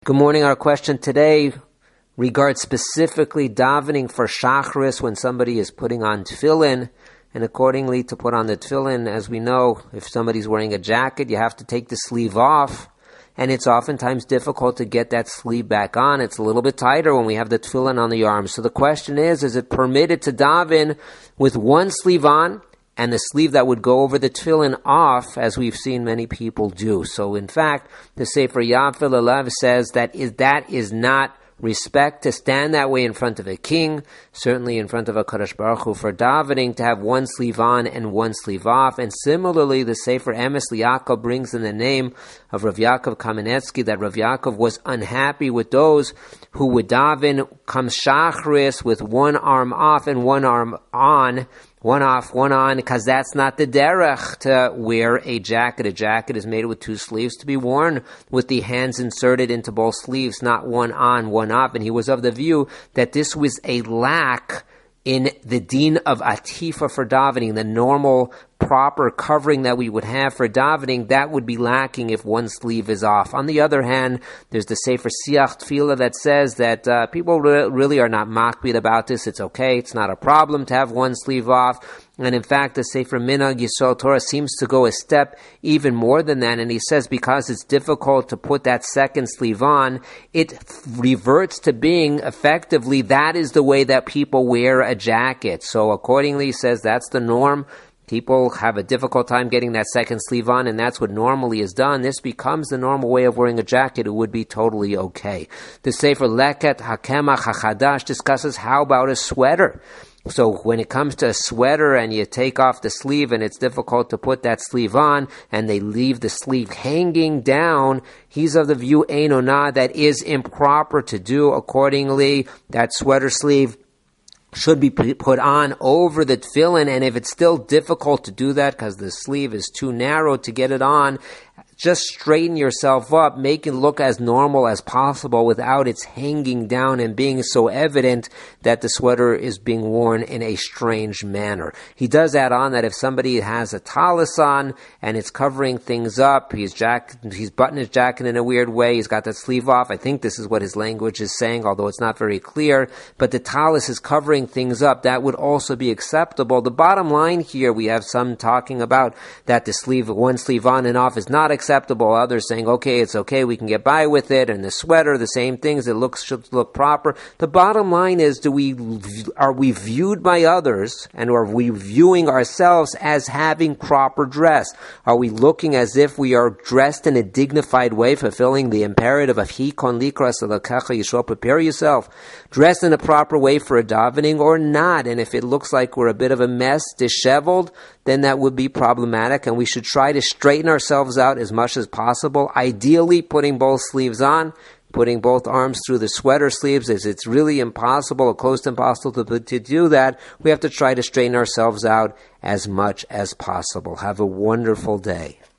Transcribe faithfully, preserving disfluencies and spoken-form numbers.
Good morning. Our question today regards specifically davening for Shacharis when somebody is putting on tefillin, and accordingly to put on the tefillin, as we know, if somebody's wearing a jacket, you have to take the sleeve off, and it's oftentimes difficult to get that sleeve back on. It's a little bit tighter when we have the tefillin on the arm. So the question is, is it permitted to daven with one sleeve on and the sleeve that would go over the tefillin off, as we've seen many people do? So in fact, the Sefer Yafa Lelev says that is, that is not respect to stand that way in front of a king, certainly in front of a Kadosh Baruch Hu for davening, to have one sleeve on and one sleeve off. And similarly, the Sefer Emes L'Yaakov brings in the name of Rav Yaakov Kamenetsky that Rav Yaakov was unhappy with those who would daven come Shacharis with one arm off and one arm on, one off, one on, because that's not the derech to wear a jacket. A jacket is made with two sleeves to be worn with the hands inserted into both sleeves, not one on, one off. And he was of the view that this was a lack in the din of atifa for davening, the normal proper covering that we would have for davening. That would be lacking if one sleeve is off. On the other hand, there's the Sefer Siach Tefillah that says that uh, people re- really are not makbid about this. It's okay. It's not a problem to have one sleeve off. And in fact, the Sefer Minhag Yisrael Torah seems to go a step even more than that. And he says because it's difficult to put that second sleeve on, it reverts to being effectively that is the way that people wear a jacket. So accordingly, he says that's the norm. People have a difficult time getting that second sleeve on, and that's what normally is done. This becomes the normal way of wearing a jacket. It would be totally okay. The Sefer Leket HaKemach HaChadash discusses how about a sweater. So when it comes to a sweater and you take off the sleeve and it's difficult to put that sleeve on and they leave the sleeve hanging down, he's of the view, ein onah, that is improper to do. Accordingly, that sweater sleeve should be put on over the tefillin, and if it's still difficult to do that because the sleeve is too narrow to get it on, just straighten yourself up, make it look as normal as possible without its hanging down and being so evident that the sweater is being worn in a strange manner. He does add on that if somebody has a talis on and it's covering things up, he's jack- he's buttoning his jacket in a weird way, he's got that sleeve off. I think this is what his language is saying, although it's not very clear, but the talis is covering things up. That would also be acceptable. The bottom line here, we have some talking about that the sleeve, one sleeve on and off is not acceptable. Acceptable. Others saying, okay, it's okay, we can get by with it. And the sweater, the same things. It looks should look proper. The bottom line is, do we are we viewed by others, and are we viewing ourselves as having proper dress? Are we looking as if we are dressed in a dignified way, fulfilling the imperative of hikon likras alakecha yishua, prepare yourself, dressed in a proper way for a davening, or not? And if it looks like we're a bit of a mess, disheveled, then that would be problematic, and we should try to straighten ourselves out as much as possible, ideally putting both sleeves on, putting both arms through the sweater sleeves. As it's really impossible or close to impossible to, to do that, we have to try to straighten ourselves out as much as possible. Have a wonderful day.